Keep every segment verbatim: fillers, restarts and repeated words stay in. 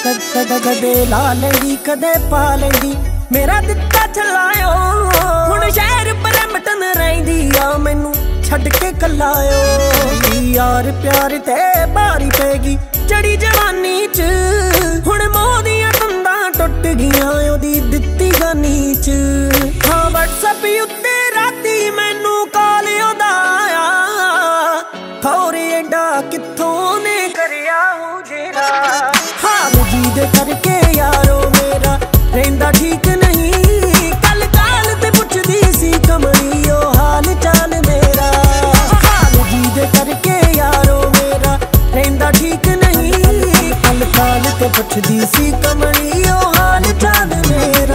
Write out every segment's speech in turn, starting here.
कदे ला लेंदी कदे पा लेंदी मेरा दिता चलायो हुण शहर परमटन रहिंदी आ मैनू छड्ड के कलायो यार प्यार ते भारी पैगी चढ़ी जवानी च हुण मोह दियां तंदां टुट गियां ओदी दित्ती गानी च हाँ WhatsApp उत्ते राती मैनू कॉल ओदा आया खौरे एडा कित्थों ने करिया हूं जेरा हाल जी दे करके यारो मेरा रहिंदा ठीक नहीं कल काल ते पुछदी सी कमली ओ हाल चाल मेरा हाल जी दे करके यारो मेरा रहिंदा ठीक नहीं कल काल ते पुछदी सी कमली ओ हाल चाल मेरा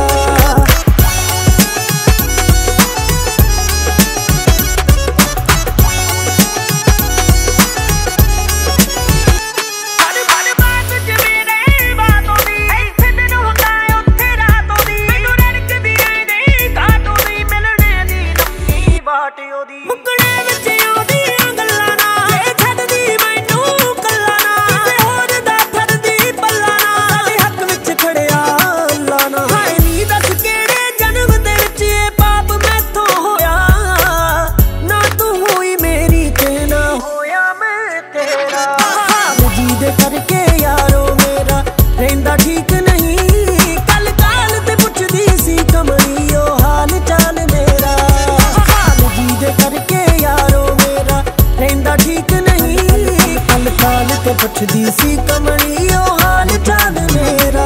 करके यारो मेरा रहिंदा ठीक नहीं कल काल ते पुछदी सी कमली ओ हाल चाल मेरा हाल जी दे करके यारो मेरा रहिंदा ठीक नहीं कल काल ते पुछदी सी कमली ओ हाल चाल मेरा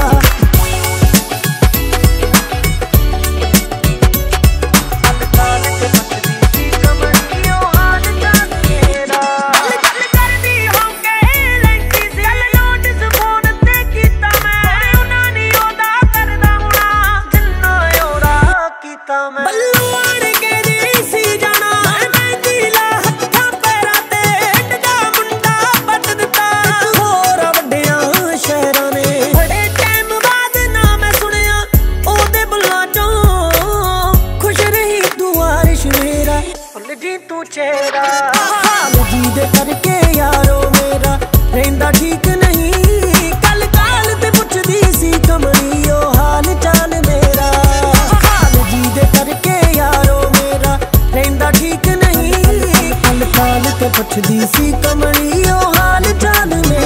चेहरा हाल जी दे करके यारो मेरा रहिंदा ठीक नहीं कल काल ते पुछदी सी कमली ओ हाल चाल मेरा हाल जी दे करके यारो मेरा रहिंदा ठीक नहीं कल काल ते पुछदी सी कमली ओ हाल चाल मेरा।